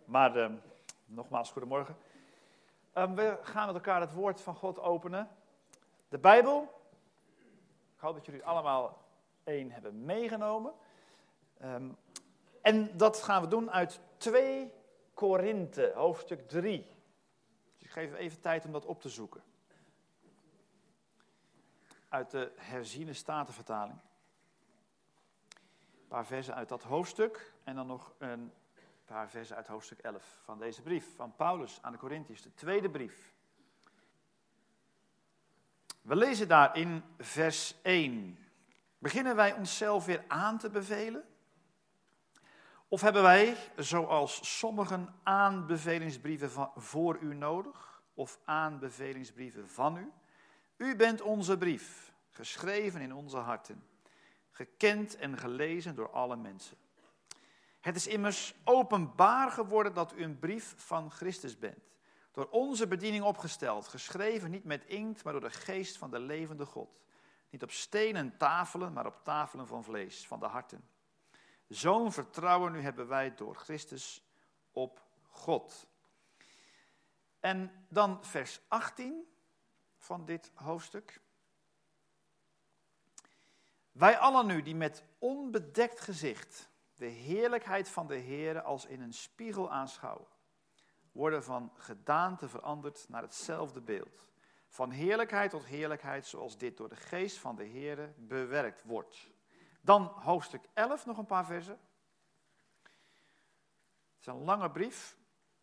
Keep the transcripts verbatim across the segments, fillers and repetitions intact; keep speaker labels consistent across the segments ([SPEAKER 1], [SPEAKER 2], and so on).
[SPEAKER 1] Maar uh, nogmaals, goedemorgen. Um, we gaan met elkaar het woord van God openen. De Bijbel. Ik hoop dat jullie allemaal één hebben meegenomen. Um, en dat gaan we doen uit twee Korinthe, hoofdstuk drie. Dus ik geef even tijd om dat op te zoeken. Uit de herziene statenvertaling. Een paar versen uit dat hoofdstuk en dan nog een paar versen uit hoofdstuk elf van deze brief van Paulus aan de Korinthiërs, de tweede brief. We lezen daar in vers één. Beginnen wij onszelf weer aan te bevelen? Of hebben wij, zoals sommigen, aanbevelingsbrieven van, voor u nodig? Of aanbevelingsbrieven van u? U bent onze brief, geschreven in onze harten, gekend en gelezen door alle mensen. Het is immers openbaar geworden dat u een brief van Christus bent. Door onze bediening opgesteld, geschreven niet met inkt, maar door de geest van de levende God. Niet op stenen tafelen, maar op tafelen van vlees, van de harten. Zo'n vertrouwen nu hebben wij door Christus op God. En dan vers achttien van dit hoofdstuk. Wij allen nu die met onbedekt gezicht de heerlijkheid van de Heere als in een spiegel aanschouwen, worden van gedaante veranderd naar hetzelfde beeld. Van heerlijkheid tot heerlijkheid, zoals dit door de geest van de Heere bewerkt wordt. Dan hoofdstuk elf, nog een paar versen. Het is een lange brief.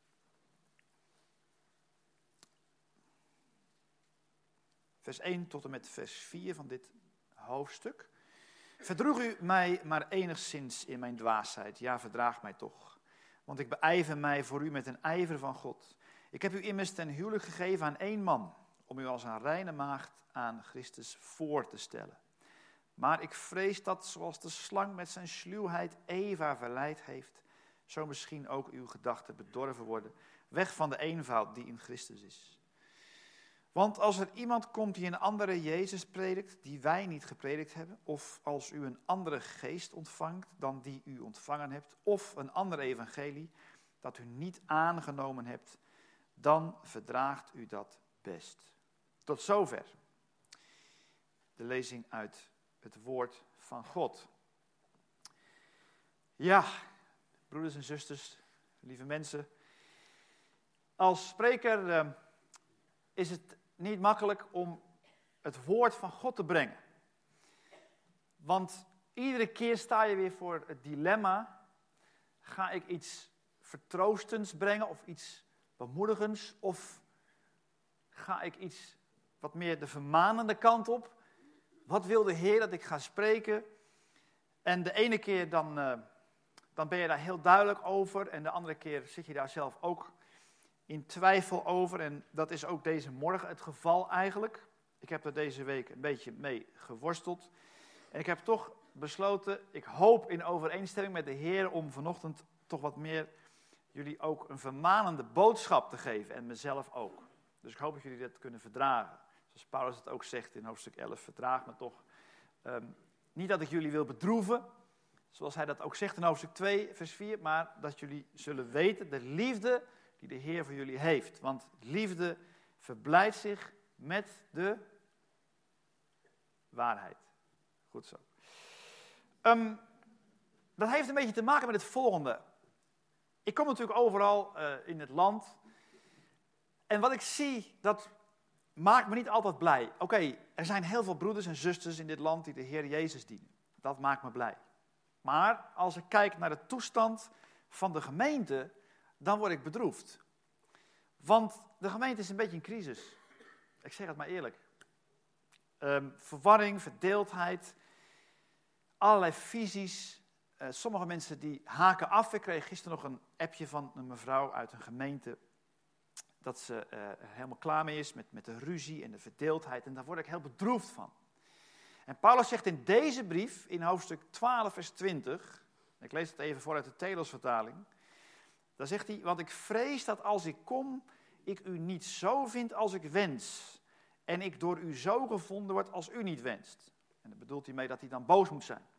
[SPEAKER 1] Vers één tot en met vers vier van dit hoofdstuk. Verdroeg u mij maar enigszins in mijn dwaasheid, ja, verdraag mij toch. Want ik beijver mij voor u met een ijver van God. Ik heb u immers ten huwelijk gegeven aan één man, om u als een reine maagd aan Christus voor te stellen. Maar ik vrees dat, zoals de slang met zijn sluwheid Eva verleid heeft, zo misschien ook uw gedachten bedorven worden, weg van de eenvoud die in Christus is. Want als er iemand komt die een andere Jezus predikt, die wij niet gepredikt hebben, of als u een andere geest ontvangt dan die u ontvangen hebt, of een ander evangelie dat u niet aangenomen hebt, dan verdraagt u dat best. Tot zover de lezing uit het woord van God. Ja, broeders en zusters, lieve mensen, als spreker uh, is het niet makkelijk om het woord van God te brengen. Want iedere keer sta je weer voor het dilemma, ga ik iets vertroostends brengen of iets bemoedigends, of ga ik iets wat meer de vermanende kant op? Wat wil de Heer dat ik ga spreken? En de ene keer dan, uh, dan ben je daar heel duidelijk over en de andere keer zit je daar zelf ook in twijfel over, en dat is ook deze morgen het geval eigenlijk. Ik heb er deze week een beetje mee geworsteld. En ik heb toch besloten, ik hoop in overeenstemming met de Heer, om vanochtend toch wat meer jullie ook een vermanende boodschap te geven. En mezelf ook. Dus ik hoop dat jullie dat kunnen verdragen. Zoals Paulus het ook zegt in hoofdstuk elf, verdraag me toch. Um, niet dat ik jullie wil bedroeven, zoals hij dat ook zegt in hoofdstuk twee, vers vier. Maar dat jullie zullen weten, de liefde die de Heer voor jullie heeft. Want liefde verblijdt zich met de waarheid. Goed zo. Um, dat heeft een beetje te maken met het volgende. Ik kom natuurlijk overal uh, in het land. En wat ik zie, dat maakt me niet altijd blij. Oké, okay, er zijn heel veel broeders en zusters in dit land die de Heer Jezus dienen. Dat maakt me blij. Maar als ik kijk naar de toestand van de gemeente, dan word ik bedroefd. Want de gemeente is een beetje in crisis. Ik zeg het maar eerlijk. Um, verwarring, verdeeldheid, allerlei visies. Uh, sommige mensen die haken af. Ik kreeg gisteren nog een appje van een mevrouw uit een gemeente, dat ze uh, er helemaal klaar mee is met, met de ruzie en de verdeeldheid. En daar word ik heel bedroefd van. En Paulus zegt in deze brief, in hoofdstuk twaalf, vers twintig, ik lees het even voor uit de Telosvertaling. Daar zegt hij, want ik vrees dat als ik kom, ik u niet zo vind als ik wens. En ik door u zo gevonden word als u niet wenst. En daar bedoelt hij mee dat hij dan boos moet zijn.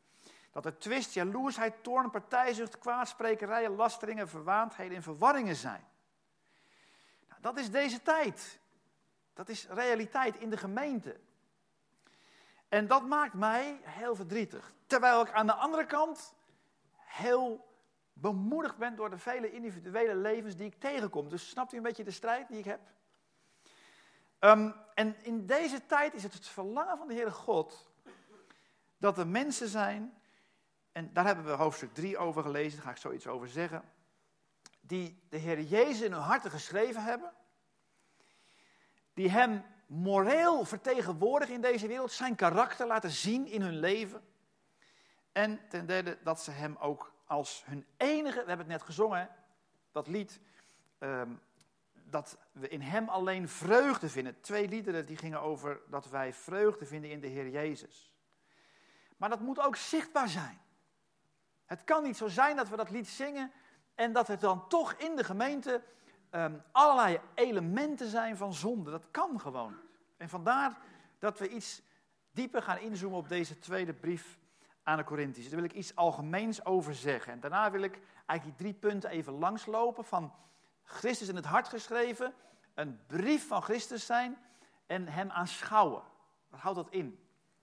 [SPEAKER 1] Dat er twist, jaloersheid, toorn, partijzucht, kwaadsprekerijen, lasteringen, verwaandheden en verwarringen zijn. Nou, dat is deze tijd. Dat is realiteit in de gemeente. En dat maakt mij heel verdrietig. Terwijl ik aan de andere kant heel bemoedigd ben door de vele individuele levens die ik tegenkom. Dus snapt u een beetje de strijd die ik heb? Um, en in deze tijd is het het verlangen van de Heere God dat er mensen zijn, en daar hebben we hoofdstuk drie over gelezen, daar ga ik zoiets over zeggen, die de Heer Jezus in hun harten geschreven hebben, die hem moreel vertegenwoordigen in deze wereld, zijn karakter laten zien in hun leven. En ten derde dat ze hem ook als hun enige, we hebben het net gezongen, dat lied, um, dat we in hem alleen vreugde vinden. Twee liederen die gingen over dat wij vreugde vinden in de Heer Jezus. Maar dat moet ook zichtbaar zijn. Het kan niet zo zijn dat we dat lied zingen en dat het dan toch in de gemeente um, allerlei elementen zijn van zonde. Dat kan gewoon niet. En vandaar dat we iets dieper gaan inzoomen op deze tweede brief aan de Korinthiërs. Daar wil ik iets algemeens over zeggen. En daarna wil ik eigenlijk die drie punten even langslopen van Christus in het hart geschreven, een brief van Christus zijn en hem aanschouwen. Wat houdt dat in?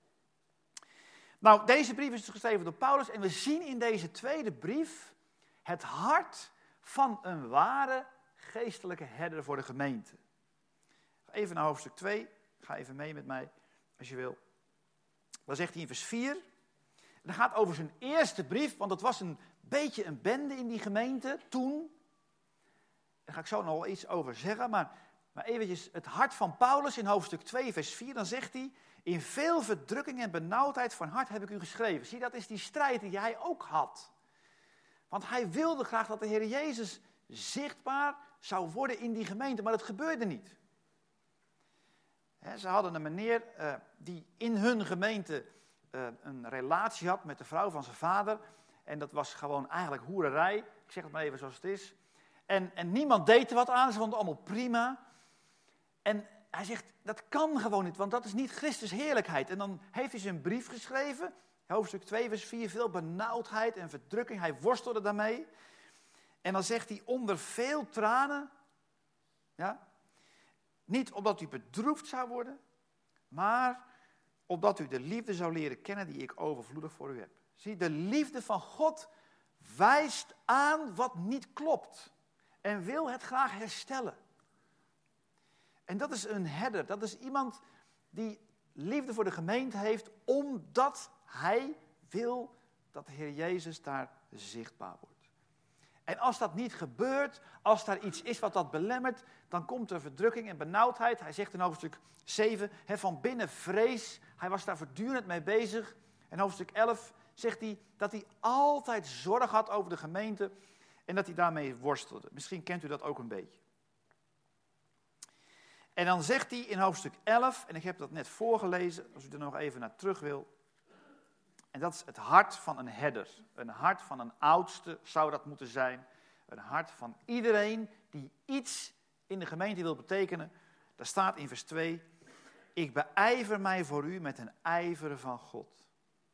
[SPEAKER 1] Nou, deze brief is dus geschreven door Paulus en we zien in deze tweede brief het hart van een ware geestelijke herder voor de gemeente. Even naar hoofdstuk twee, ga even mee met mij als je wil. Dan zegt hij in vers vier, en dat gaat over zijn eerste brief, want het was een beetje een bende in die gemeente toen. Daar ga ik zo nog wel iets over zeggen, maar, maar eventjes het hart van Paulus in hoofdstuk twee, vers vier, dan zegt hij, in veel verdrukking en benauwdheid van hart heb ik u geschreven. Zie, dat is die strijd die hij ook had. Want hij wilde graag dat de Heer Jezus zichtbaar zou worden in die gemeente, maar dat gebeurde niet. He, ze hadden een meneer uh, die in hun gemeente uh, een relatie had met de vrouw van zijn vader. En dat was gewoon eigenlijk hoererij. Ik zeg het maar even zoals het is. En, en niemand deed er wat aan, ze vonden het allemaal prima. En hij zegt, dat kan gewoon niet, want dat is niet Christus heerlijkheid. En dan heeft hij zijn brief geschreven, hoofdstuk twee, vers vier, veel benauwdheid en verdrukking. Hij worstelde daarmee. En dan zegt hij, onder veel tranen, ja, niet omdat u bedroefd zou worden, maar opdat u de liefde zou leren kennen die ik overvloedig voor u heb. Zie, de liefde van God wijst aan wat niet klopt en wil het graag herstellen. En dat is een herder, dat is iemand die liefde voor de gemeente heeft, omdat hij wil dat de Heer Jezus daar zichtbaar wordt. En als dat niet gebeurt, als daar iets is wat dat belemmert, dan komt er verdrukking en benauwdheid. Hij zegt in hoofdstuk zeven, he, van binnen vrees, hij was daar voortdurend mee bezig. En hoofdstuk elf zegt hij dat hij altijd zorg had over de gemeente en dat hij daarmee worstelde. Misschien kent u dat ook een beetje. En dan zegt hij in hoofdstuk elf, en ik heb dat net voorgelezen, als u er nog even naar terug wil. En dat is het hart van een herder. Een hart van een oudste zou dat moeten zijn. Een hart van iedereen die iets in de gemeente wil betekenen. Daar staat in vers twee, ik beijver mij voor u met een ijver van God.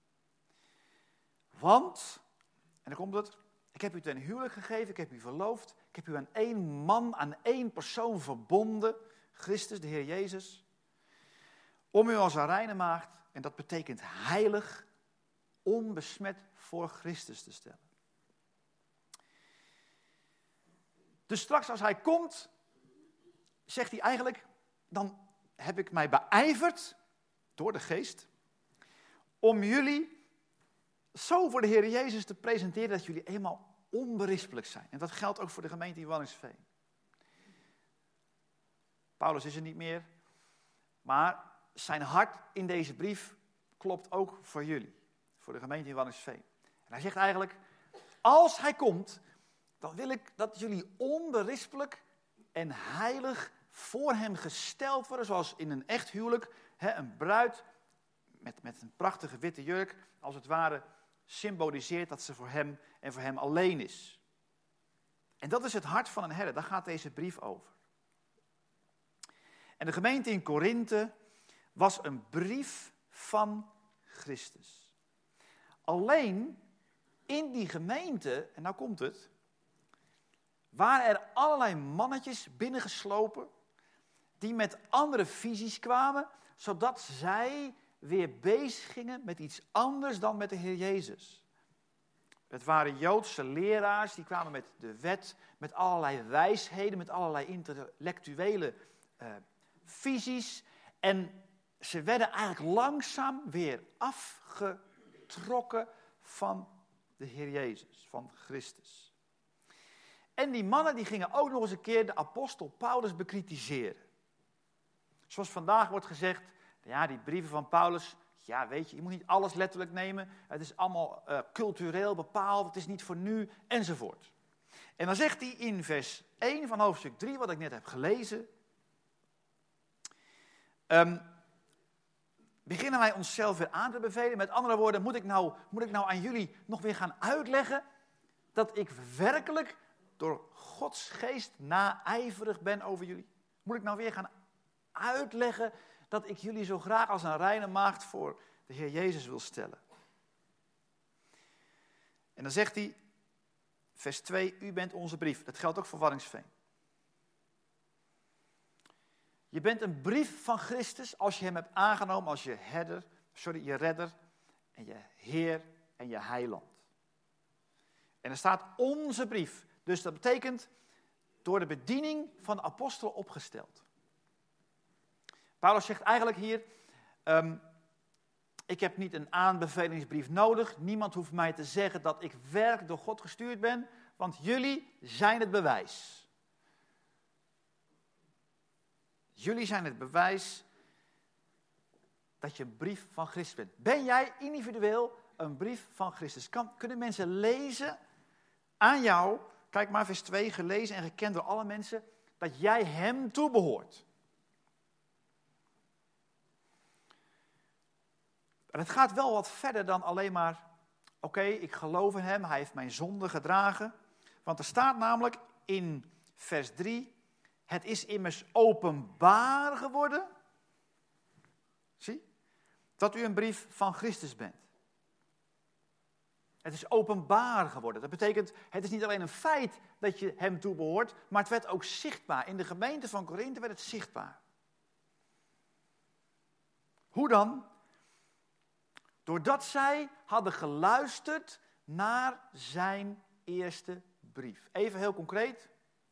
[SPEAKER 1] Want, en dan komt het, ik heb u ten huwelijk gegeven, ik heb u verloofd, ik heb u aan één man, aan één persoon verbonden, Christus, de Heer Jezus, om u als een reine maagd, en dat betekent heilig, onbesmet voor Christus te stellen. Dus straks als hij komt, zegt hij eigenlijk, dan heb ik mij beijverd door de geest, om jullie zo voor de Heer Jezus te presenteren dat jullie eenmaal onberispelijk zijn. En dat geldt ook voor de gemeente in Waddinxveen. Paulus is er niet meer, maar zijn hart in deze brief klopt ook voor jullie, voor de gemeente in Waddinxveen. En hij zegt eigenlijk, als hij komt, dan wil ik dat jullie onberispelijk en heilig voor hem gesteld worden, zoals in een echt huwelijk, hè, een bruid met, met een prachtige witte jurk, als het ware symboliseert dat ze voor hem en voor hem alleen is. En dat is het hart van een herder, daar gaat deze brief over. En de gemeente in Korinthe was een brief van Christus. Alleen in die gemeente, en nou komt het, waren er allerlei mannetjes binnengeslopen die met andere visies kwamen, zodat zij weer bezig gingen met iets anders dan met de Heer Jezus. Het waren Joodse leraars, die kwamen met de wet, met allerlei wijsheden, met allerlei intellectuele uh, visies. En ze werden eigenlijk langzaam weer afgetrokken van de Heer Jezus, van Christus. En die mannen die gingen ook nog eens een keer de apostel Paulus bekritiseren. Zoals vandaag wordt gezegd, ja, die brieven van Paulus, ja, weet je, je moet niet alles letterlijk nemen. Het is allemaal uh, cultureel bepaald, het is niet voor nu, enzovoort. En dan zegt hij in vers één van hoofdstuk drie, wat ik net heb gelezen. Um, beginnen wij onszelf weer aan te bevelen. Met andere woorden, moet ik, nou, moet ik nou aan jullie nog weer gaan uitleggen dat ik werkelijk door Gods geest naijverig ben over jullie? Moet ik nou weer gaan uitleggen dat ik jullie zo graag als een reine maagd voor de Heer Jezus wil stellen? En dan zegt hij, vers twee, u bent onze brief. Dat geldt ook voor Waddinxveen. Je bent een brief van Christus als je hem hebt aangenomen als je herder, sorry, je redder en je Heer en je heiland. En er staat onze brief. Dus dat betekent door de bediening van de apostelen opgesteld. Paulus zegt eigenlijk hier, um, ik heb niet een aanbevelingsbrief nodig. Niemand hoeft mij te zeggen dat ik werkelijk door God gestuurd ben, want jullie zijn het bewijs. Jullie zijn het bewijs dat je een brief van Christus bent. Ben jij individueel een brief van Christus? Kan, kunnen mensen lezen aan jou, kijk maar vers twee, gelezen en gekend door alle mensen, dat jij hem toebehoort. En het gaat wel wat verder dan alleen maar, oké, okay, ik geloof in hem, hij heeft mijn zonde gedragen. Want er staat namelijk in vers drie, het is immers openbaar geworden, zie, dat u een brief van Christus bent. Het is openbaar geworden. Dat betekent, het is niet alleen een feit dat je hem toebehoort, maar het werd ook zichtbaar. In de gemeente van Korinthe werd het zichtbaar. Hoe dan? Doordat zij hadden geluisterd naar zijn eerste brief. Even heel concreet.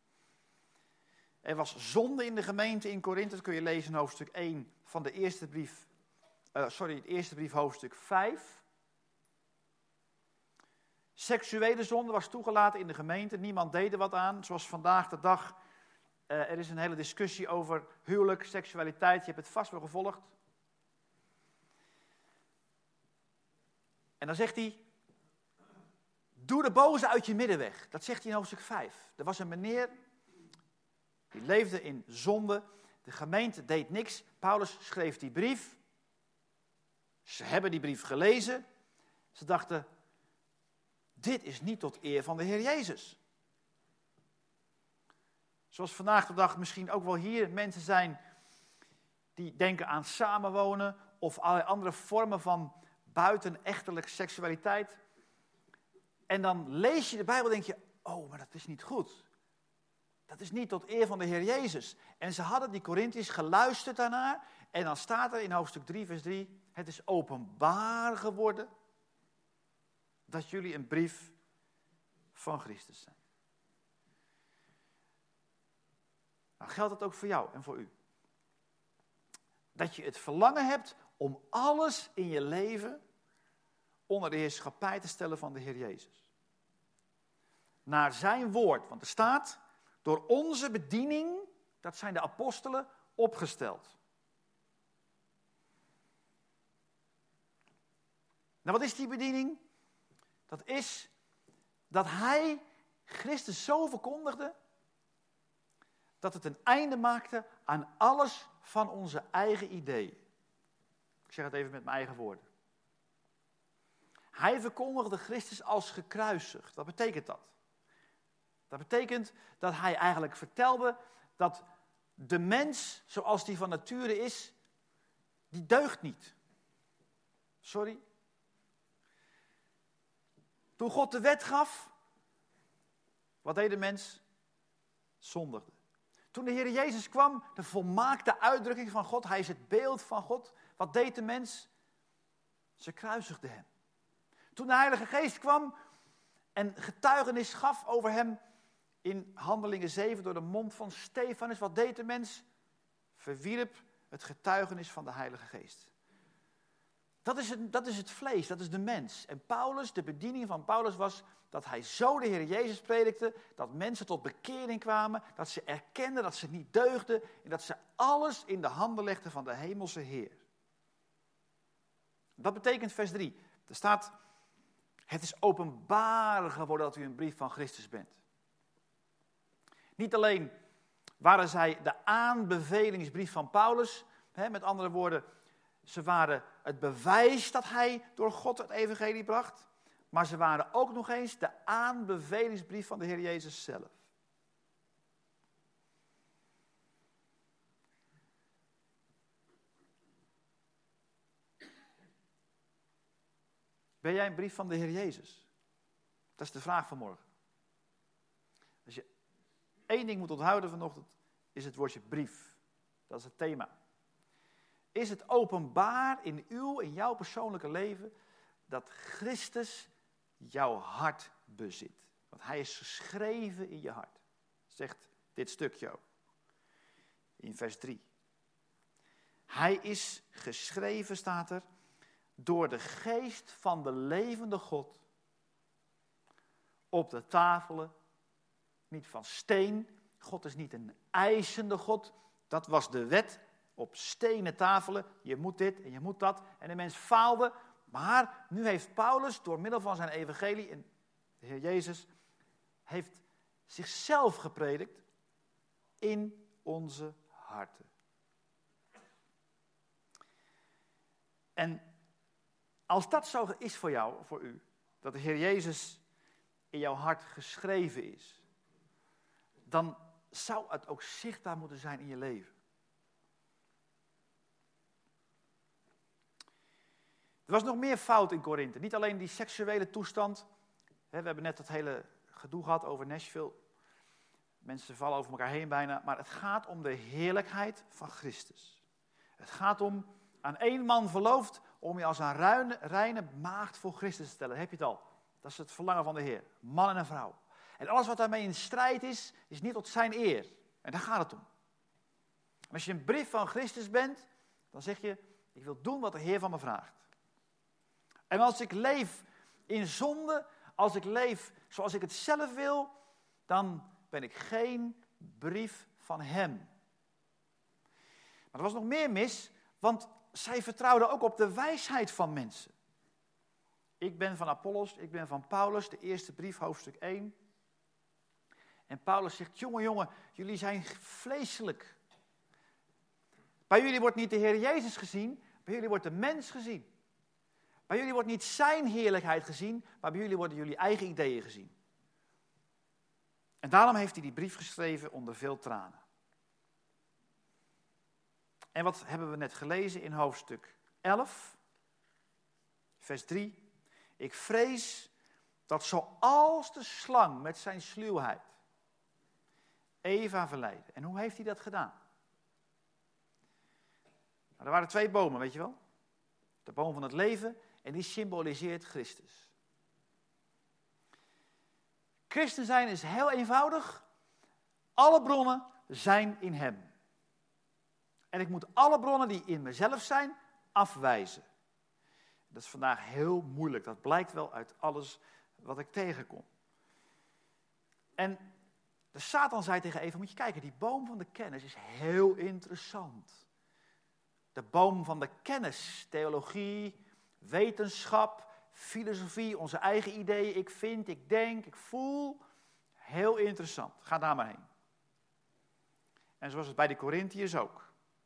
[SPEAKER 1] Er was zonde in de gemeente in Korinthe. Dat kun je lezen in hoofdstuk één van de eerste brief. Uh, sorry, het eerste brief hoofdstuk vijf. Seksuele zonde was toegelaten in de gemeente. Niemand deed er wat aan. Zoals vandaag de dag. Uh, er is een hele discussie over huwelijk, seksualiteit. Je hebt het vast wel gevolgd. En dan zegt hij, doe de boze uit je midden weg. Dat zegt hij in hoofdstuk vijf. Er was een meneer, die leefde in zonde. De gemeente deed niks. Paulus schreef die brief. Ze hebben die brief gelezen. Ze dachten, dit is niet tot eer van de Heer Jezus. Zoals vandaag de dag misschien ook wel hier mensen zijn die denken aan samenwonen of allerlei andere vormen van buitenechtelijke seksualiteit. En dan lees je de Bijbel en denk je, oh, maar dat is niet goed. Dat is niet tot eer van de Heer Jezus. En ze hadden die Korinthiërs geluisterd daarnaar. En dan staat er in hoofdstuk drie, vers drie, het is openbaar geworden dat jullie een brief van Christus zijn. Nou geldt dat ook voor jou en voor u. Dat je het verlangen hebt om alles in je leven onder de heerschappij te stellen van de Heer Jezus. Naar zijn woord, want er staat, door onze bediening, dat zijn de apostelen, opgesteld. Nou, wat is die bediening? Dat is dat hij Christus zo verkondigde, dat het een einde maakte aan alles van onze eigen ideeën. Ik zeg het even met mijn eigen woorden. Hij verkondigde Christus als gekruisigd. Wat betekent dat? Dat betekent dat hij eigenlijk vertelde dat de mens, zoals die van nature is, die deugt niet. Sorry. Toen God de wet gaf, wat deed de mens? Zondigde. Toen de Heer Jezus kwam, de volmaakte uitdrukking van God, hij is het beeld van God. Wat deed de mens? Ze kruisigden hem. Toen de Heilige Geest kwam en getuigenis gaf over hem in Handelingen zeven door de mond van Stefanus, wat deed de mens? Verwierp het getuigenis van de Heilige Geest. Dat is het, dat is het vlees, dat is de mens. En Paulus, de bediening van Paulus was dat hij zo de Heer Jezus predikte, dat mensen tot bekering kwamen, dat ze erkenden dat ze niet deugden en dat ze alles in de handen legden van de hemelse Heer. Dat betekent vers drie. Er staat, het is openbaar geworden dat u een brief van Christus bent. Niet alleen waren zij de aanbevelingsbrief van Paulus, hè, met andere woorden, ze waren het bewijs dat hij door God het evangelie bracht, maar ze waren ook nog eens de aanbevelingsbrief van de Heer Jezus zelf. Ben jij een brief van de Heer Jezus? Dat is de vraag van morgen. Als je één ding moet onthouden vanochtend, is het woordje brief. Dat is het thema. Is het openbaar in uw, in jouw persoonlijke leven, dat Christus jouw hart bezit? Want hij is geschreven in je hart. Zegt dit stukje ook. In vers drie. Hij is geschreven, staat er, door de geest van de levende God op de tafelen, niet van steen. God is niet een eisende God. Dat was de wet op stenen tafelen. Je moet dit en je moet dat. En de mens faalde. Maar nu heeft Paulus door middel van zijn evangelie, en de Heer Jezus heeft zichzelf gepredikt in onze harten. En als dat zo is voor jou, voor u, dat de Heer Jezus in jouw hart geschreven is, dan zou het ook zichtbaar moeten zijn in je leven. Er was nog meer fout in Korinthe. Niet alleen die seksuele toestand. We hebben net dat hele gedoe gehad over Nashville. Mensen vallen over elkaar heen bijna. Maar het gaat om de heerlijkheid van Christus. Het gaat om aan één man verloofd om je als een reine, reine maagd voor Christus te stellen. Heb je het al? Dat is het verlangen van de Heer. Man en een vrouw. En alles wat daarmee in strijd is, is niet tot zijn eer. En daar gaat het om. En als je een brief van Christus bent, dan zeg je, ik wil doen wat de Heer van me vraagt. En als ik leef in zonde, als ik leef zoals ik het zelf wil, dan ben ik geen brief van hem. Maar er was nog meer mis, want zij vertrouwden ook op de wijsheid van mensen. Ik ben van Apollos, ik ben van Paulus, de eerste brief, hoofdstuk één. En Paulus zegt, jongen, jongen, jullie zijn vleeselijk. Bij jullie wordt niet de Heer Jezus gezien, bij jullie wordt de mens gezien. Bij jullie wordt niet zijn heerlijkheid gezien, maar bij jullie worden jullie eigen ideeën gezien. En daarom heeft hij die brief geschreven onder veel tranen. En wat hebben we net gelezen in hoofdstuk elf, vers drie. Ik vrees dat zoals de slang met zijn sluwheid Eva verleidde. En hoe heeft hij dat gedaan? Nou, er waren twee bomen, weet je wel? De boom van het leven en die symboliseert Christus. Christen zijn is heel eenvoudig. Alle bronnen zijn in hem. En ik moet alle bronnen die in mezelf zijn, afwijzen. Dat is vandaag heel moeilijk. Dat blijkt wel uit alles wat ik tegenkom. En de Satan zei tegen Eva, moet je kijken, die boom van de kennis is heel interessant. De boom van de kennis, theologie, wetenschap, filosofie, onze eigen ideeën. Ik vind, ik denk, ik voel. Heel interessant. Ga daar maar heen. En zoals het bij de Korintiërs ook.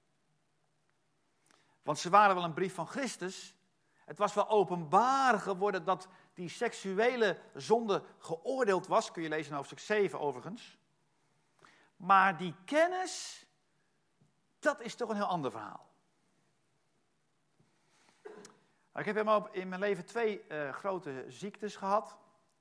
[SPEAKER 1] Want ze waren wel een brief van Christus. Het was wel openbaar geworden dat die seksuele zonde geoordeeld was. Kun je lezen in hoofdstuk zeven overigens. Maar die kennis, dat is toch een heel ander verhaal. Ik heb helemaal in mijn leven twee uh, grote ziektes gehad.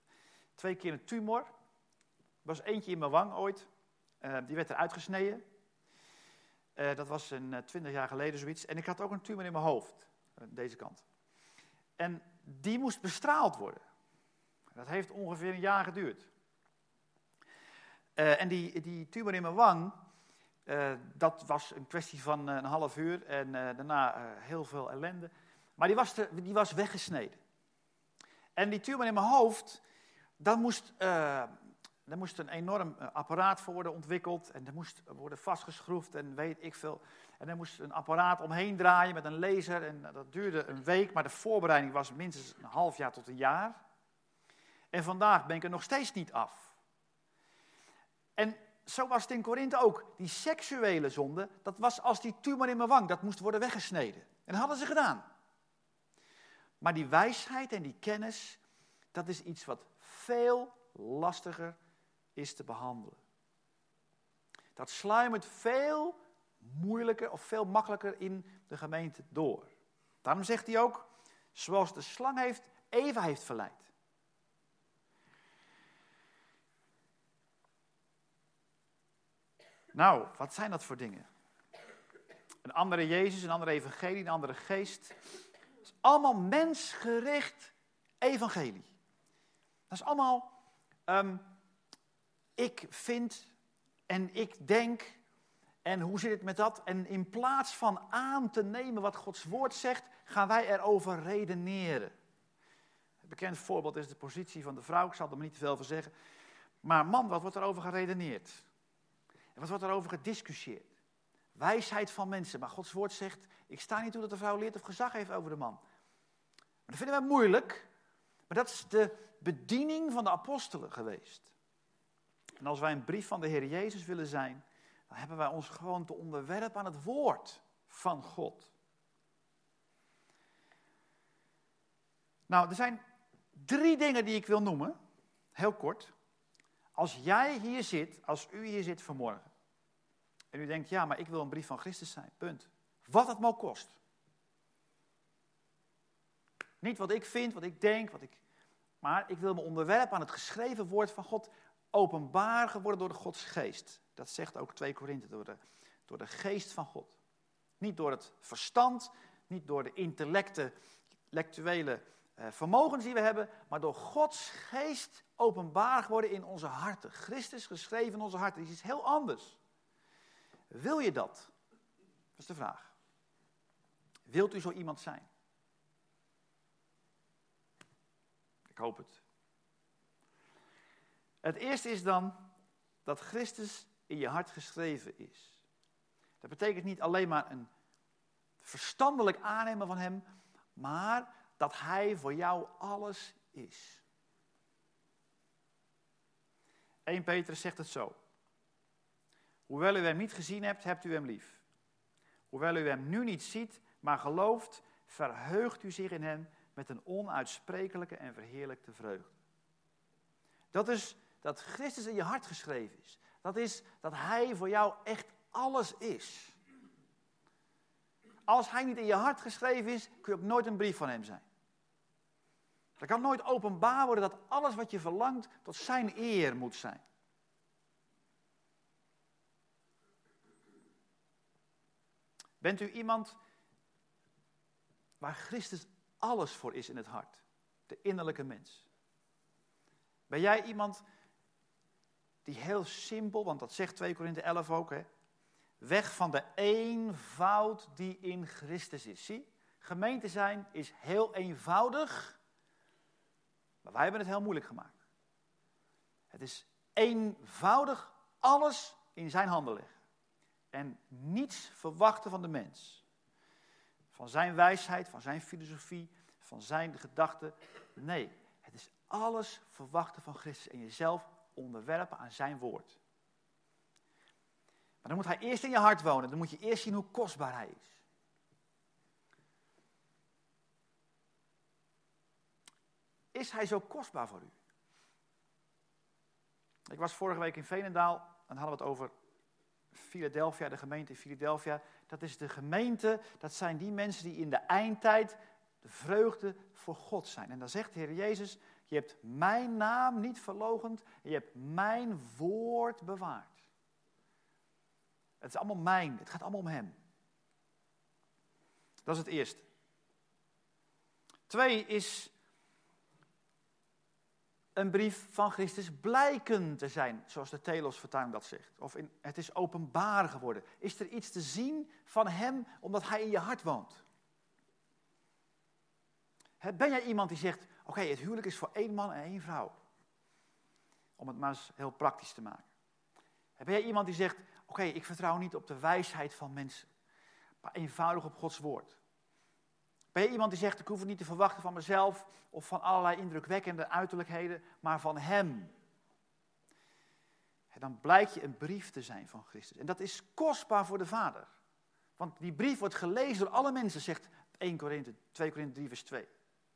[SPEAKER 1] twee keer een tumor. Er was eentje in mijn wang ooit. Uh, die werd eruit gesneden. Uh, dat was een uh, twintig jaar geleden zoiets. En ik had ook een tumor in mijn hoofd. Uh, deze kant. En die moest bestraald worden. Dat heeft ongeveer een jaar geduurd. Uh, en die, die tumor in mijn wang, uh, dat was een kwestie van uh, een half uur. En uh, daarna uh, heel veel ellende. Maar die was, te, die was weggesneden. En die tumor in mijn hoofd, daar moest, uh, daar moest een enorm uh, apparaat voor worden ontwikkeld. En dat moest worden vastgeschroefd en weet ik veel. En er moest een apparaat omheen draaien met een laser. En uh, dat duurde een week, maar de voorbereiding was minstens een half jaar tot een jaar. En vandaag ben ik er nog steeds niet af. En zo was het in Korinthe ook. Die seksuele zonde, dat was als die tumor in mijn wang. Dat moest worden weggesneden. En dat hadden ze gedaan. Maar die wijsheid en die kennis, dat is iets wat veel lastiger is te behandelen. Dat sluimert veel moeilijker of veel makkelijker in de gemeente door. Daarom zegt hij ook, zoals de slang heeft, Eva heeft verleid. Nou, wat zijn dat voor dingen? Een andere Jezus, een andere evangelie, een andere geest. Dat is allemaal mensgericht evangelie. Dat is allemaal, um, ik vind en ik denk en hoe zit het met dat? En in plaats van aan te nemen wat Gods woord zegt, gaan wij erover redeneren. Een bekend voorbeeld is de positie van de vrouw, ik zal er maar niet te veel van zeggen. Maar man, wat wordt erover geredeneerd? En wat wordt erover gediscussieerd? Wijsheid van mensen, maar Gods woord zegt, ik sta niet toe dat de vrouw leert of gezag heeft over de man. Maar dat vinden wij moeilijk, maar dat is de bediening van de apostelen geweest. En als wij een brief van de Heer Jezus willen zijn, dan hebben wij ons gewoon te onderwerpen aan het woord van God. Nou, er zijn drie dingen die ik wil noemen, heel kort. Als jij hier zit, als u hier zit vanmorgen, en u denkt, ja, maar ik wil een brief van Christus zijn, punt. Wat het maar kost. Niet wat ik vind, wat ik denk, wat ik... maar ik wil me onderwerpen aan het geschreven woord van God, openbaar geworden door de Gods geest. Dat zegt ook twee Korinthe, door de, door de geest van God. Niet door het verstand, niet door de intellectuele uh, vermogens die we hebben, maar door Gods geest openbaar geworden in onze harten. Christus geschreven in onze harten, dat is iets heel anders. Wil je dat? Dat is de vraag. Wilt u zo iemand zijn? Ik hoop het. Het eerste is dan dat Christus in je hart geschreven is. Dat betekent niet alleen maar een verstandelijk aannemen van hem, maar dat hij voor jou alles is. Eerste Petrus zegt het zo. Hoewel u hem niet gezien hebt, hebt u hem lief. Hoewel u hem nu niet ziet, maar gelooft, verheugt u zich in hem met een onuitsprekelijke en verheerlijkte vreugde. Dat is dat Christus in je hart geschreven is. Dat is dat hij voor jou echt alles is. Als hij niet in je hart geschreven is, kun je ook nooit een brief van hem zijn. Er kan nooit openbaar worden dat alles wat je verlangt tot zijn eer moet zijn. Bent u iemand waar Christus alles voor is in het hart? De innerlijke mens. Ben jij iemand die heel simpel, want dat zegt twee Korinthe elf ook, hè, weg van de eenvoud die in Christus is. Zie, gemeente zijn is heel eenvoudig, maar wij hebben het heel moeilijk gemaakt. Het is eenvoudig alles in zijn handen leggen. En niets verwachten van de mens. Van zijn wijsheid, van zijn filosofie, van zijn gedachten. Nee, het is alles verwachten van Christus en jezelf onderwerpen aan zijn woord. Maar dan moet hij eerst in je hart wonen. Dan moet je eerst zien hoe kostbaar hij is. Is hij zo kostbaar voor u? Ik was vorige week in Veenendaal en hadden we het over Philadelphia, de gemeente in Philadelphia. Dat is de gemeente, dat zijn die mensen die in de eindtijd de vreugde voor God zijn. En dan zegt de Heer Jezus, Je hebt mijn naam niet verloochend. En je hebt mijn woord bewaard. Het is allemaal mijn. Het gaat allemaal om hem. Dat is het eerste. Twee is een brief van Christus blijken te zijn, zoals de Telos-vertaling dat zegt. Of in, het is openbaar geworden. Is er iets te zien van hem, omdat hij in je hart woont? Ben jij iemand die zegt, oké, okay, het huwelijk is voor één man en één vrouw. Om het maar eens heel praktisch te maken. Ben jij iemand die zegt, oké, okay, ik vertrouw niet op de wijsheid van mensen, maar eenvoudig op Gods woord? Ben je iemand die zegt, ik hoef het niet te verwachten van mezelf of van allerlei indrukwekkende uiterlijkheden, maar van hem? En dan blijkt je een brief te zijn van Christus. En dat is kostbaar voor de Vader. Want die brief wordt gelezen door alle mensen, zegt eerste Korinthe, tweede Korinthe drie vers twee.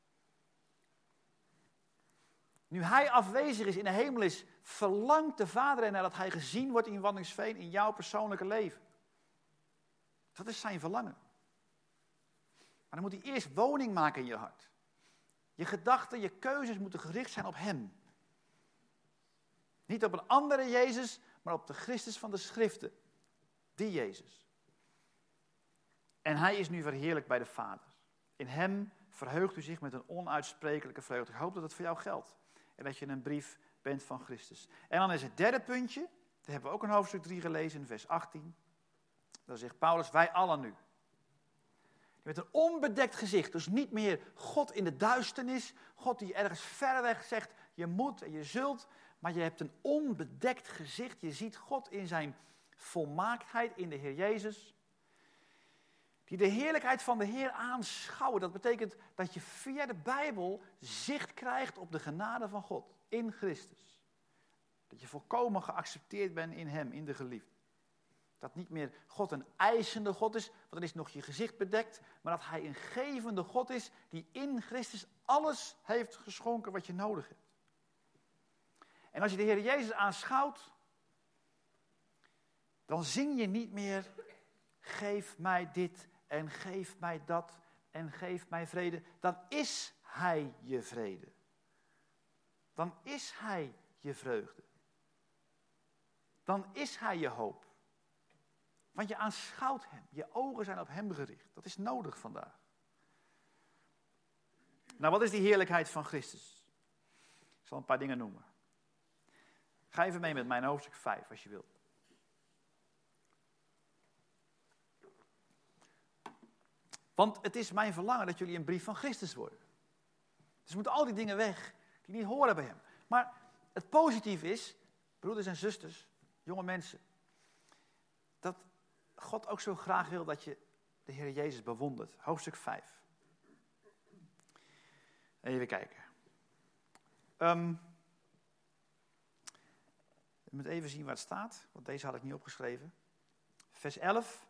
[SPEAKER 1] Nu hij afwezig is in de hemel is, verlangt de Vader ernaar dat hij gezien wordt in Waddinxveen in jouw persoonlijke leven. Dat is zijn verlangen. Maar dan moet hij eerst woning maken in je hart. Je gedachten, je keuzes moeten gericht zijn op hem. Niet op een andere Jezus, maar op de Christus van de Schriften. Die Jezus. En hij is nu verheerlijkt bij de Vader. In hem verheugt u zich met een onuitsprekelijke vreugde. Ik hoop dat het voor jou geldt. En dat je een brief bent van Christus. En dan is het derde puntje. Daar hebben we ook in hoofdstuk drie gelezen in vers achttien. Daar zegt Paulus, wij allen nu. Met een onbedekt gezicht. Dus niet meer God in de duisternis. God die ergens ver weg zegt, je moet en je zult. Maar je hebt een onbedekt gezicht. Je ziet God in zijn volmaaktheid in de Heer Jezus. Die de heerlijkheid van de Heer aanschouwen. Dat betekent dat je via de Bijbel zicht krijgt op de genade van God. In Christus. Dat je volkomen geaccepteerd bent in hem, in de geliefde. Dat niet meer God een eisende God is, want dan is nog je gezicht bedekt. Maar dat hij een gevende God is die in Christus alles heeft geschonken wat je nodig hebt. En als je de Heer Jezus aanschouwt, dan zing je niet meer, geef mij dit en geef mij dat en geef mij vrede. Dan is hij je vrede. Dan is hij je vreugde. Dan is hij je hoop. Want je aanschouwt hem. Je ogen zijn op hem gericht. Dat is nodig vandaag. Nou, wat is die heerlijkheid van Christus? Ik zal een paar dingen noemen. Ga even mee met mijn hoofdstuk vijf, als je wilt. Want het is mijn verlangen dat jullie een brief van Christus worden. Dus moeten al die dingen weg die niet horen bij hem. Maar het positieve is, broeders en zusters, jonge mensen, dat God ook zo graag wil dat je de Heer Jezus bewondert. Hoofdstuk vijf. Even kijken. Um, ik moet even zien waar het staat, want deze had ik niet opgeschreven. Vers elf.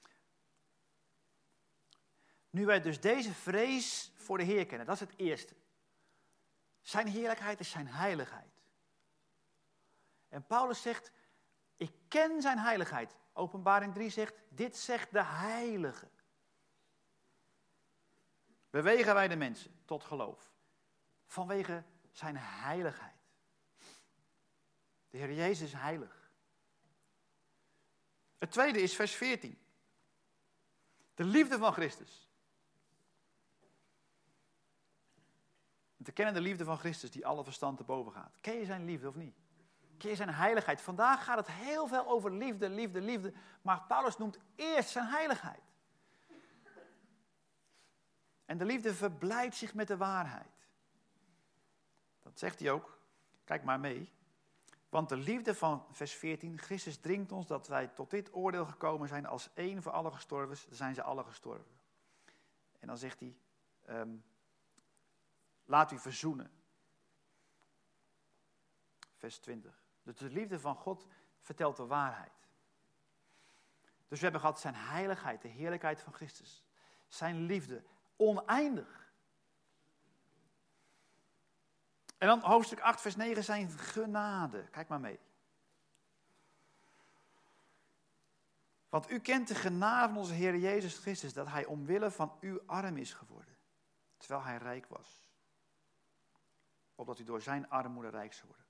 [SPEAKER 1] Nu wij dus deze vrees voor de Heer kennen, dat is het eerste. Zijn heerlijkheid is zijn heiligheid. En Paulus zegt, ik ken zijn heiligheid. Openbaring drie zegt, dit zegt de heilige. Bewegen wij de mensen tot geloof. Vanwege zijn heiligheid. De Heer Jezus is heilig. Het tweede is vers veertien. De liefde van Christus. Te kennen de liefde van Christus die alle verstand te boven gaat. Ken je zijn liefde of niet? Ken je zijn heiligheid? Vandaag gaat het heel veel over liefde, liefde, liefde. Maar Paulus noemt eerst zijn heiligheid. En de liefde verblijdt zich met de waarheid. Dat zegt hij ook. Kijk maar mee. Want de liefde van vers veertien. Christus dringt ons dat wij tot dit oordeel gekomen zijn. Als één voor alle gestorven zijn ze alle gestorven. En dan zegt hij. Um, laat u verzoenen. Vers twintig. Dus de liefde van God vertelt de waarheid. Dus we hebben gehad zijn heiligheid, de heerlijkheid van Christus. Zijn liefde, oneindig. En dan hoofdstuk acht, vers negen, zijn genade. Kijk maar mee. Want u kent de genade van onze Heer Jezus Christus, dat hij omwille van u arm is geworden, terwijl hij rijk was. opdat u door zijn armoede rijk zou worden.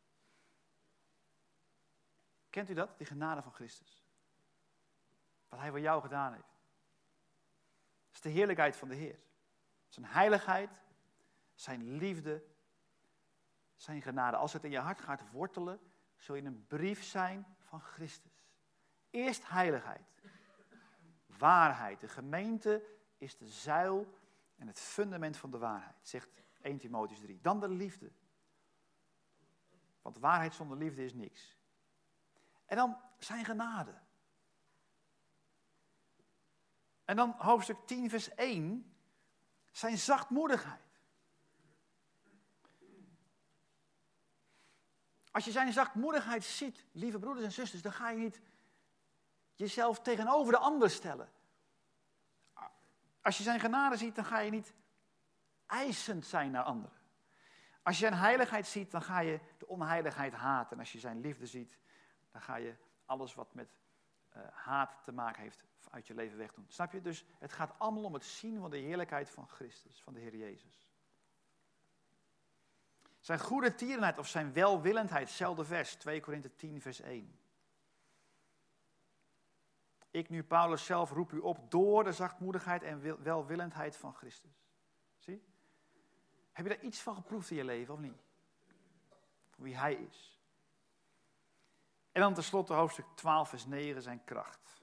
[SPEAKER 1] Kent u dat, die genade van Christus? Wat hij voor jou gedaan heeft. Dat is de heerlijkheid van de Heer. Zijn heiligheid, zijn liefde, zijn genade. Als het in je hart gaat wortelen, zul je een brief zijn van Christus. Eerst heiligheid. Waarheid. De gemeente is de zuil en het fundament van de waarheid, zegt eerste Timotheüs drie. Dan de liefde. Want waarheid zonder liefde is niks. En dan zijn genade. En dan hoofdstuk tien vers één, zijn zachtmoedigheid. Als je zijn zachtmoedigheid ziet, lieve broeders en zusters, dan ga je niet jezelf tegenover de ander stellen. Als je zijn genade ziet, dan ga je niet eisend zijn naar anderen. Als je zijn heiligheid ziet, dan ga je de onheiligheid haten. En als je zijn liefde ziet, dan ga je alles wat met uh, haat te maken heeft uit je leven wegdoen. Snap je? Dus het gaat allemaal om het zien van de heerlijkheid van Christus, van de Heer Jezus. Zijn goede tierenheid of zijn welwillendheid, hetzelfde vers, twee Korinthe tien vers één. Ik nu, Paulus zelf, roep u op door de zachtmoedigheid en welwillendheid van Christus. Zie? Heb je daar iets van geproefd in je leven, of niet? Van wie hij is. En dan tenslotte hoofdstuk twaalf vers negen, zijn kracht.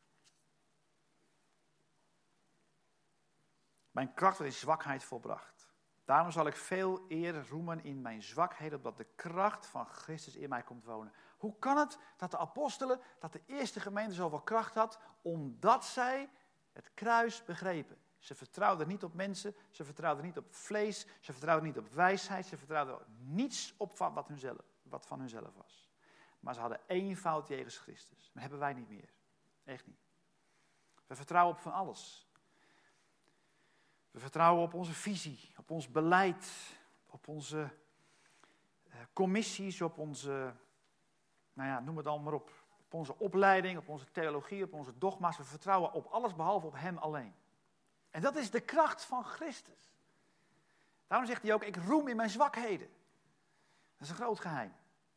[SPEAKER 1] Mijn kracht wordt in zwakheid volbracht. Daarom zal ik veel eer roemen in mijn zwakheden, opdat de kracht van Christus in mij komt wonen. Hoe kan het dat de apostelen, dat de eerste gemeente zoveel kracht had? Omdat zij het kruis begrepen. Ze vertrouwden niet op mensen, ze vertrouwden niet op vlees, ze vertrouwden niet op wijsheid, ze vertrouwden niets op wat, hunzelf, wat van hunzelf was. Maar ze hadden eenvoud jegens Christus. Dat hebben wij niet meer. Echt niet. We vertrouwen op van alles. We vertrouwen op onze visie, op ons beleid, op onze uh, commissies, op onze, nou ja, noem het allemaal maar op. Op onze opleiding, op onze theologie, op onze dogma's. We vertrouwen op alles behalve op hem alleen. En dat is de kracht van Christus. Daarom zegt hij ook, ik roem in mijn zwakheden. Dat is een groot geheim.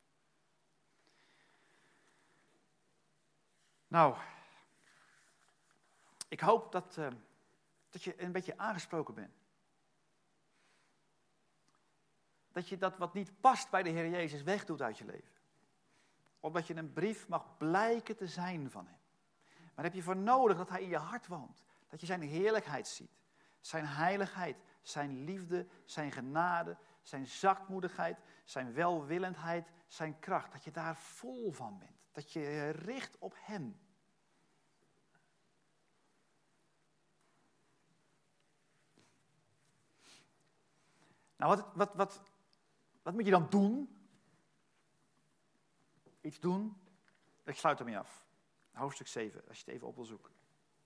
[SPEAKER 1] Nou, ik hoop dat, uh, dat je een beetje aangesproken bent. Dat je dat wat niet past bij de Heer Jezus wegdoet uit je leven. Omdat je een brief mag blijken te zijn van hem. Maar heb je voor nodig dat hij in je hart woont. Dat je zijn heerlijkheid ziet. Zijn heiligheid, zijn liefde, zijn genade, zijn zachtmoedigheid, zijn welwillendheid, zijn kracht. Dat je daar vol van bent. Dat je je richt op hem. Nou, wat, wat, wat, wat moet je dan doen? Iets doen? Ik sluit ermee af. Hoofdstuk zeven, als je het even op wil zoeken.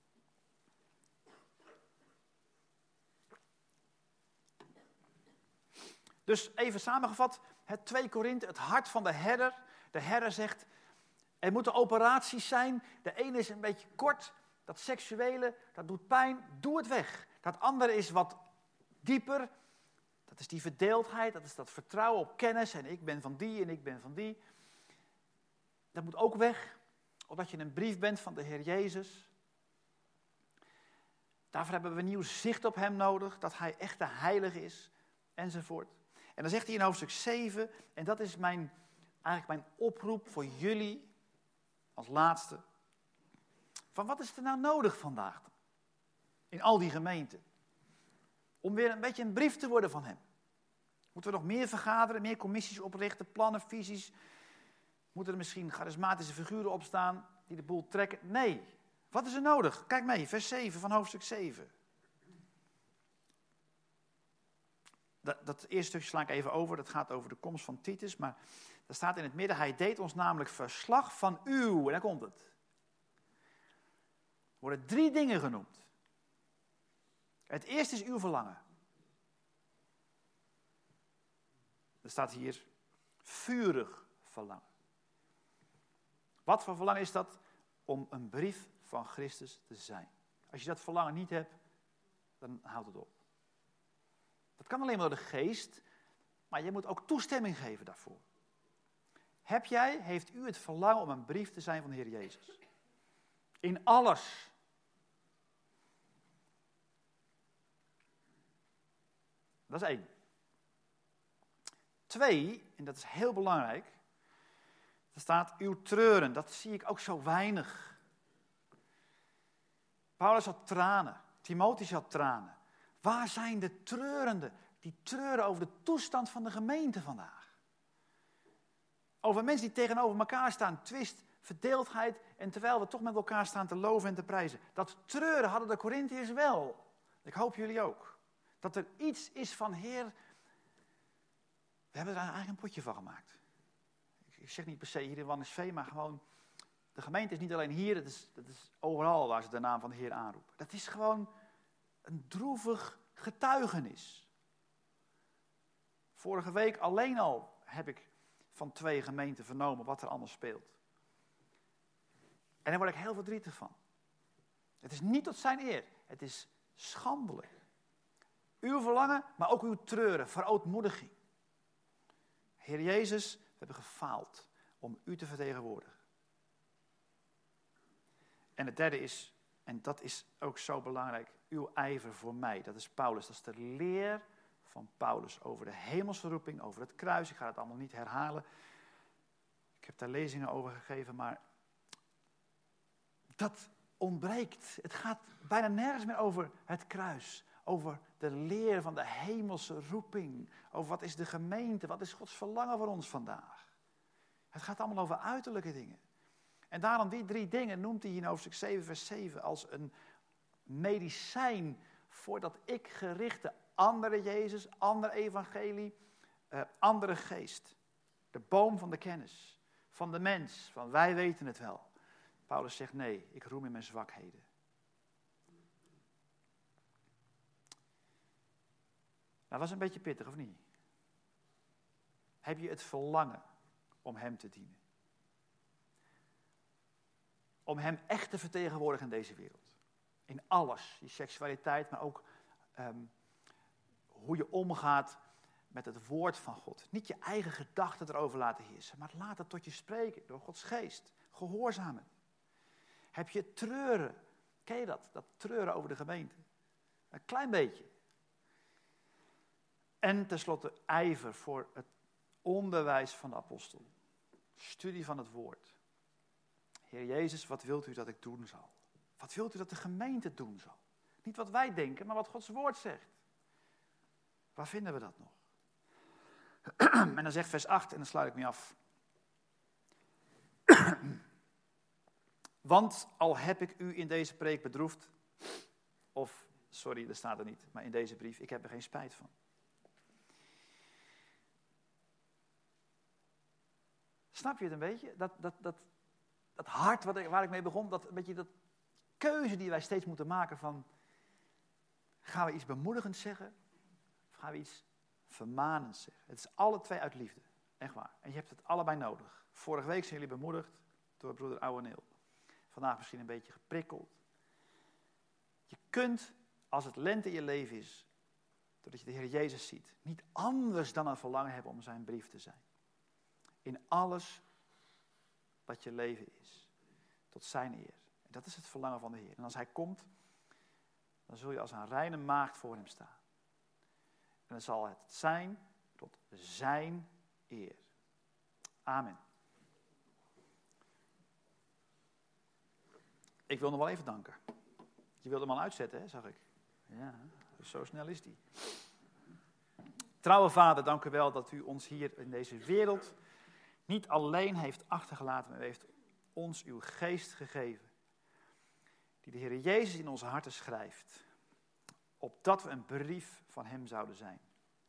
[SPEAKER 1] Dus even samengevat, het twee Korinthe, het hart van de herder. De herder zegt, er moeten operaties zijn. De ene is een beetje kort, dat seksuele, dat doet pijn, doe het weg. Dat andere is wat dieper, dat is die verdeeldheid, dat is dat vertrouwen op kennis. En ik ben van die en ik ben van die. Dat moet ook weg, omdat je een brief bent van de Heer Jezus. Daarvoor hebben we een nieuw zicht op hem nodig, dat hij echt de heilige is, enzovoort. En dan zegt hij in hoofdstuk zeven, en dat is mijn, eigenlijk mijn oproep voor jullie, als laatste. Van wat is er nou nodig vandaag? In al die gemeenten. Om weer een beetje een brief te worden van hem. Moeten we nog meer vergaderen, meer commissies oprichten, plannen, visies? Moeten er misschien charismatische figuren opstaan die de boel trekken? Nee. Wat is er nodig? Kijk mee, vers zeven van hoofdstuk zeven. Dat, dat eerste stukje sla ik even over, dat gaat over de komst van Titus, maar daar staat in het midden, hij deed ons namelijk verslag van uw, en daar komt het. Er worden drie dingen genoemd. Het eerste is uw verlangen. Er staat hier vurig verlangen. Wat voor verlangen is dat? Om een brief van Christus te zijn. Als je dat verlangen niet hebt, dan houdt het op. Dat kan alleen maar door de geest. Maar je moet ook toestemming geven daarvoor. Heb jij, heeft u het verlangen om een brief te zijn van de Heer Jezus? In alles. Dat is één. Twee, en dat is heel belangrijk. Er staat uw treuren. Dat zie ik ook zo weinig. Paulus had tranen. Timotheus had tranen. Waar zijn de treurenden? Die treuren over de toestand van de gemeente vandaag. Over mensen die tegenover elkaar staan. Twist, verdeeldheid. En terwijl we toch met elkaar staan te loven en te prijzen. Dat treuren hadden de Korintiërs wel. Ik hoop jullie ook. Dat er iets is van Heer. We hebben er eigenlijk een potje van gemaakt. Ik zeg niet per se hier in Wannersveen, maar gewoon. De gemeente is niet alleen hier, het is, het is overal waar ze de naam van de Heer aanroepen. Dat is gewoon een droevig getuigenis. Vorige week alleen al heb ik van twee gemeenten vernomen wat er allemaal speelt. En daar word ik heel verdrietig van. Het is niet tot zijn eer. Het is schandelijk. Uw verlangen, maar ook uw treuren, verootmoediging. Heer Jezus, we hebben gefaald om u te vertegenwoordigen. En het derde is, en dat is ook zo belangrijk, uw ijver voor mij. Dat is Paulus, dat is de leer van Paulus over de hemelse roeping, over het kruis. Ik ga het allemaal niet herhalen. Ik heb daar lezingen over gegeven, maar dat ontbreekt. Het gaat bijna nergens meer over het kruis. Over de leer van de hemelse roeping. Over wat is de gemeente, wat is Gods verlangen voor ons vandaag. Het gaat allemaal over uiterlijke dingen. En daarom die drie dingen noemt hij hier in hoofdstuk zeven vers zeven als een medicijn voor dat ik gerichte andere Jezus, andere evangelie, uh, andere geest. De boom van de kennis, van de mens, van wij weten het wel. Paulus zegt nee, ik roem in mijn zwakheden. Dat was een beetje pittig, of niet? Heb je het verlangen om hem te dienen? Om hem echt te vertegenwoordigen in deze wereld. In alles. Je seksualiteit, maar ook um, hoe je omgaat met het woord van God. Niet je eigen gedachten erover laten heersen, maar laat het tot je spreken door Gods geest. Gehoorzamen. Heb je treuren? Ken je dat? Dat treuren over de gemeente. Een klein beetje. En tenslotte ijver voor het onderwijs van de apostel. Studie van het woord. Heer Jezus, wat wilt u dat ik doen zal? Wat wilt u dat de gemeente doen zal? Niet wat wij denken, maar wat Gods woord zegt. Waar vinden we dat nog? En dan zegt vers acht, en dan sluit ik me af. Want al heb ik u in deze preek bedroefd, of, sorry, dat staat er niet, maar in deze brief, ik heb er geen spijt van. Snap je het een beetje? Dat, dat, dat, dat hart wat ik, waar ik mee begon, dat, een beetje dat keuze die wij steeds moeten maken van, gaan we iets bemoedigends zeggen, of gaan we iets vermanends zeggen? Het is alle twee uit liefde, echt waar. En je hebt het allebei nodig. Vorige week zijn jullie bemoedigd door broeder Ouwe Neel. Vandaag misschien een beetje geprikkeld. Je kunt, als het lente in je leven is, doordat je de Heer Jezus ziet, niet anders dan een verlangen hebben om zijn brief te zijn. In alles wat je leven is. Tot zijn eer. En dat is het verlangen van de Heer. En als hij komt, dan zul je als een reine maagd voor hem staan. En dan zal het zijn tot zijn eer. Amen. Ik wil nog wel even danken. Je wilde hem al uitzetten, hè, zag ik. Ja, zo snel is die. Trouwe Vader, dank u wel dat u ons hier in deze wereld niet alleen heeft achtergelaten, maar u heeft ons uw geest gegeven. Die de Heer Jezus in onze harten schrijft. Opdat we een brief van hem zouden zijn.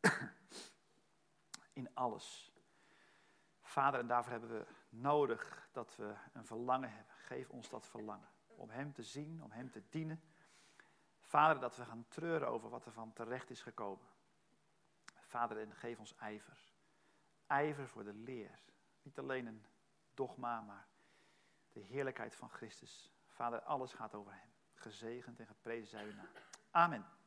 [SPEAKER 1] In alles. Vader, en daarvoor hebben we nodig dat we een verlangen hebben. Geef ons dat verlangen. Om hem te zien, om hem te dienen. Vader, dat we gaan treuren over wat er van terecht is gekomen. Vader, en geef ons ijver. Ijver voor de leer. Niet alleen een dogma, maar de heerlijkheid van Christus. Vader, alles gaat over hem. Gezegend en geprezen zij uw naam. Amen.